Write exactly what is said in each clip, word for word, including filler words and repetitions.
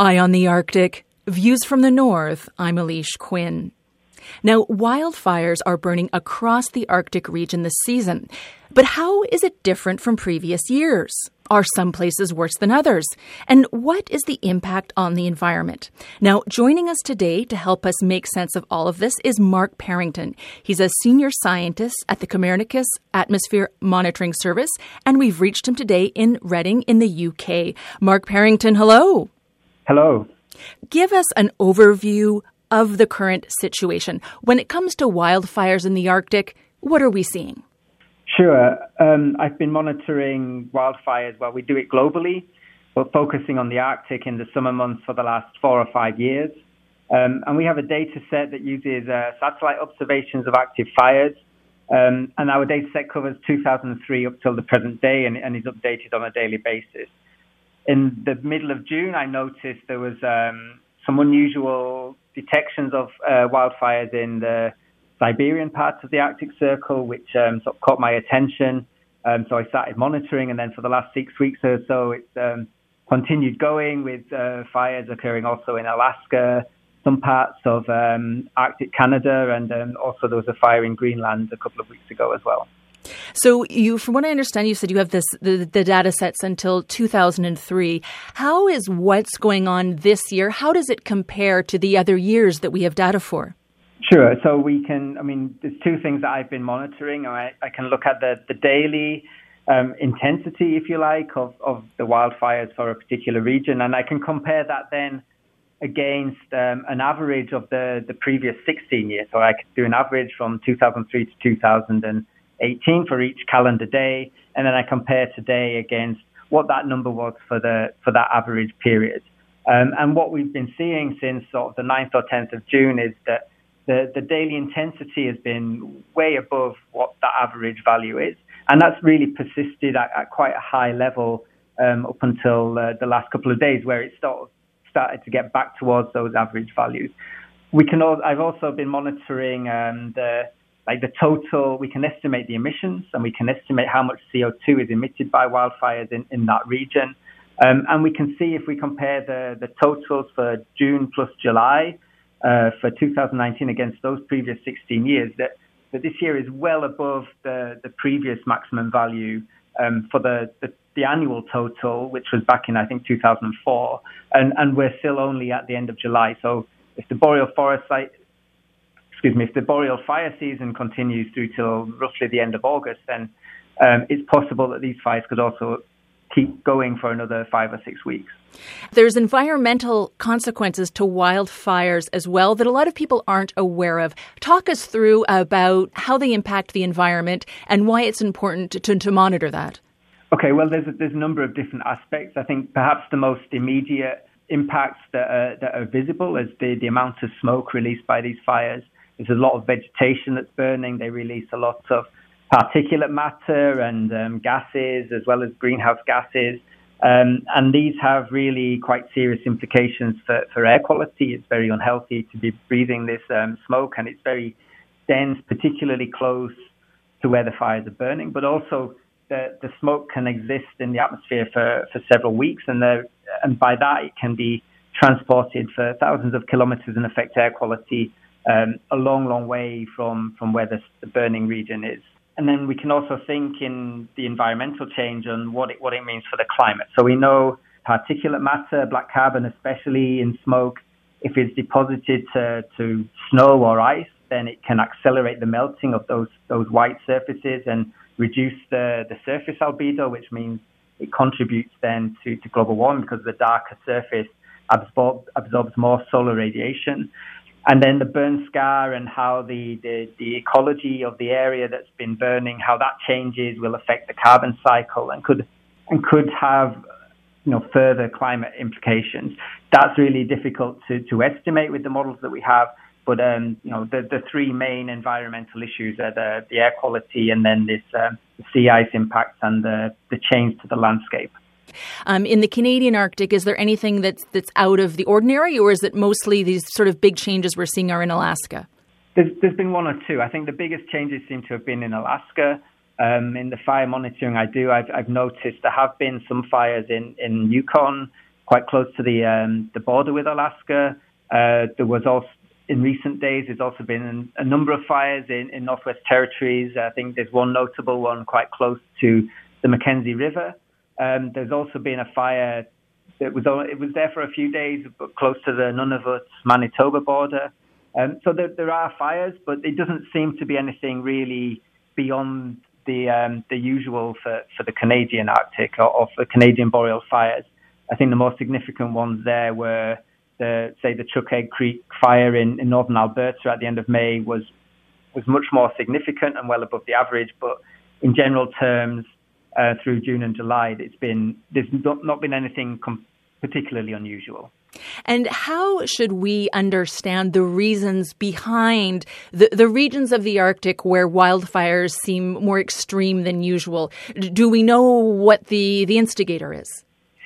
Eye on the Arctic, Views from the North. I'm Elise Quinn. Now, wildfires are burning across the Arctic region this season. But how is it different from previous years? Are some places worse than others? And what is the impact on the environment? Now, joining us today to help us make sense of all of this is Mark Parrington. He's a senior scientist at the Copernicus Atmosphere Monitoring Service, and we've reached him today in Reading in the U K. Mark Parrington, hello. Hello. Give us an overview of the current situation. When it comes to wildfires in the Arctic, what are we seeing? Sure. Um, I've been monitoring wildfires. Well, we do it globally, but focusing on the Arctic in the summer months for the last four or five years. Um, and we have a data set that uses uh, satellite observations of active fires. Um, and our data set covers two thousand three up till the present day and, and is updated on a daily basis. In the middle of June, I noticed there was um, some unusual detections of uh, wildfires in the Siberian parts of the Arctic Circle, which um, sort of caught my attention. Um, so I started monitoring, and then for the last six weeks or so, it's um, continued going with uh, fires occurring also in Alaska, some parts of um, Arctic Canada, and um, also there was a fire in Greenland a couple of weeks ago as well. So you, from what I understand, you said you have this the, the data sets until two thousand three. How is what's going on this year? How does it compare to the other years that we have data for? Sure. So we can, I mean, there's two things that I've been monitoring. I, I can look at the, the daily um, intensity, if you like, of, of the wildfires for a particular region. And I can compare that then against um, an average of the, the previous sixteen years. So I could do an average from two thousand three to two thousand eighteen for each calendar day. And then I compare today against what that number was for the for that average period. Um, and what we've been seeing since sort of the ninth or tenth of June is that The, the daily intensity has been way above what that average value is. And that's really persisted at, at quite a high level um, up until uh, the last couple of days, where it sort of started to get back towards those average values. We can. All, I've also been monitoring um, the like the total. We can estimate the emissions, and we can estimate how much C O two is emitted by wildfires in, in that region. Um, and we can see if we compare the, the totals for June plus July, Uh, for two thousand nineteen against those previous sixteen years, that, that this year is well above the, the previous maximum value um, for the, the, the annual total, which was back in, I think, two thousand four. And, and we're still only at the end of July. So if the boreal forest site, excuse me, if the boreal fire season continues through till roughly the end of August, then um, it's possible that these fires could also keep going for another five or six weeks. There's environmental consequences to wildfires as well that a lot of people aren't aware of. Talk us through about how they impact the environment and why it's important to, to, to monitor that. Okay, well, there's a, there's a number of different aspects. I think perhaps the most immediate impacts that are, that are visible is the, the amount of smoke released by these fires. There's a lot of vegetation that's burning. They release a lot of particulate matter and um, gases, as well as greenhouse gases. Um, and these have really quite serious implications for, for air quality. It's very unhealthy to be breathing this um, smoke, and it's very dense, particularly close to where the fires are burning. But also the, the smoke can exist in the atmosphere for, for several weeks, and, the, and by that it can be transported for thousands of kilometers and affect air quality um, a long, long way from, from where the, the burning region is. And then we can also think in the environmental change on what it what it means for the climate. So we know particulate matter, black carbon especially in smoke, if it's deposited to, to snow or ice, then it can accelerate the melting of those those white surfaces and reduce the, the surface albedo, which means it contributes then to, to global warming because the darker surface absorb, absorbs more solar radiation. And then the burn scar and how the, the, the ecology of the area that's been burning, how that changes will affect the carbon cycle and could and could have you know further climate implications. That's really difficult to, to estimate with the models that we have. But um, you know the, the three main environmental issues are the, the air quality, and then this um, the sea ice impacts and the, the change to the landscape. Um, in the Canadian Arctic, is there anything that's that's out of the ordinary, or is it mostly these sort of big changes we're seeing are in Alaska? There's, there's been one or two. I think the biggest changes seem to have been in Alaska. Um, in the fire monitoring I do, I've, I've noticed there have been some fires in, in Yukon, quite close to the um, the border with Alaska. Uh, there was also, in recent days, there's also been a number of fires in, in Northwest Territories. I think there's one notable one quite close to the Mackenzie River. Um, there's also been a fire that was it was there for a few days, but close to the Nunavut Manitoba border. Um, so there, there are fires, but it doesn't seem to be anything really beyond the um, the usual for, for the Canadian Arctic or, or for Canadian boreal fires. I think the most significant ones there were the say the Chuckegg Creek fire in, in northern Alberta at the end of May was was much more significant and well above the average. But in general terms, uh, through June and July, it's been there's not, not been anything com- particularly unusual. And how should we understand the reasons behind the, the regions of the Arctic where wildfires seem more extreme than usual? Do we know what the, the instigator is?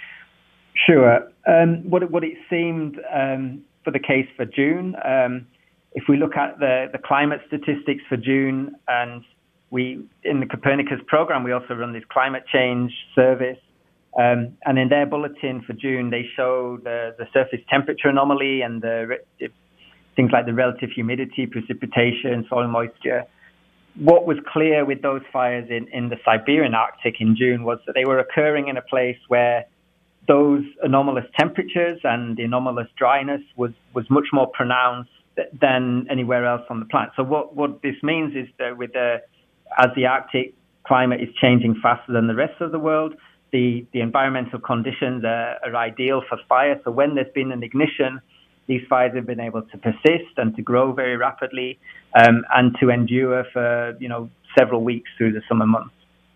Sure. Um, what, what it seemed um, for the case for June, um, if we look at the, the climate statistics for June, and we in the Copernicus program, we also run this climate change service. Um, and in their bulletin for June, they show the, the surface temperature anomaly and the things like the relative humidity, precipitation, soil moisture. What was clear with those fires in, in the Siberian Arctic in June was that they were occurring in a place where those anomalous temperatures and the anomalous dryness was, was much more pronounced than anywhere else on the planet. So what, what this means is that with the, as the Arctic climate is changing faster than the rest of the world, The, the environmental conditions are, are ideal for fire. So when there's been an ignition, these fires have been able to persist and to grow very rapidly um, and to endure for, you know, several weeks through the summer months.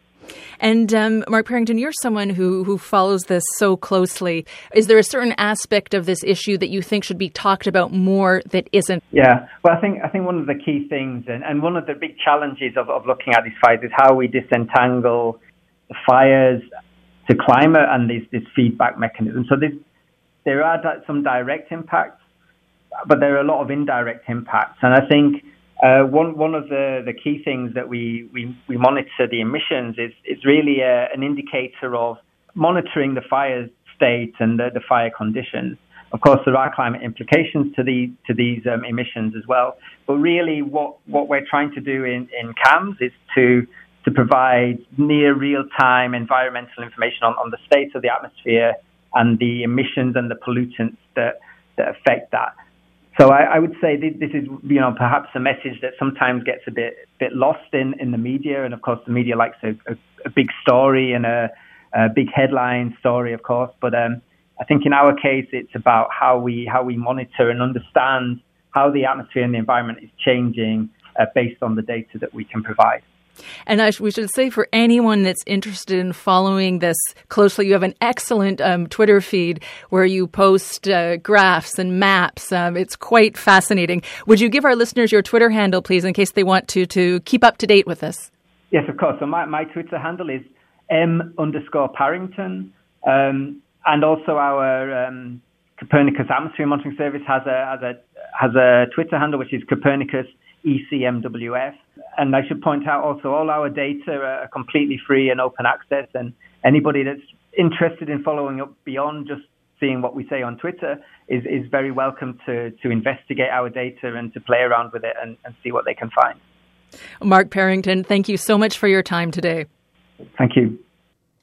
And um, Mark Parrington, you're someone who, who follows this so closely. Is there a certain aspect of this issue that you think should be talked about more that isn't? Yeah, well, I think I think one of the key things and, and one of the big challenges of, of looking at these fires is how we disentangle the fires to climate and this, this feedback mechanism. So this, there are di- some direct impacts, but there are a lot of indirect impacts. And I think uh, one one of the, the key things that we, we, we monitor the emissions is, is really a, an indicator of monitoring the fire state and the, the fire conditions. Of course, there are climate implications to the to these um, emissions as well. But really what, what we're trying to do in, in CAMS is to to provide near real-time environmental information on, on the state of the atmosphere and the emissions and the pollutants that, that affect that. So I, I would say this, this is, you know, perhaps a message that sometimes gets a bit bit lost in, in the media. And, of course, the media likes a, a, a big story and a, a big headline story, of course. But um, I think in our case, it's about how we how we monitor and understand how the atmosphere and the environment is changing uh, based on the data that we can provide. And I sh- we should say for anyone that's interested in following this closely, you have an excellent um, Twitter feed where you post uh, graphs and maps. Um, it's quite fascinating. Would you give our listeners your Twitter handle, please, in case they want to to keep up to date with this? Yes, of course. So my, my Twitter handle is M underscore Parrington. Um, and also our um, Copernicus Atmosphere Monitoring Service has a, has a, has a Twitter handle, which is Copernicus E C M W F. And I should point out also all our data are completely free and open access, and anybody that's interested in following up beyond just seeing what we say on Twitter is, is very welcome to, to investigate our data and to play around with it and, and see what they can find. Mark Parrington, thank you so much for your time today. Thank you.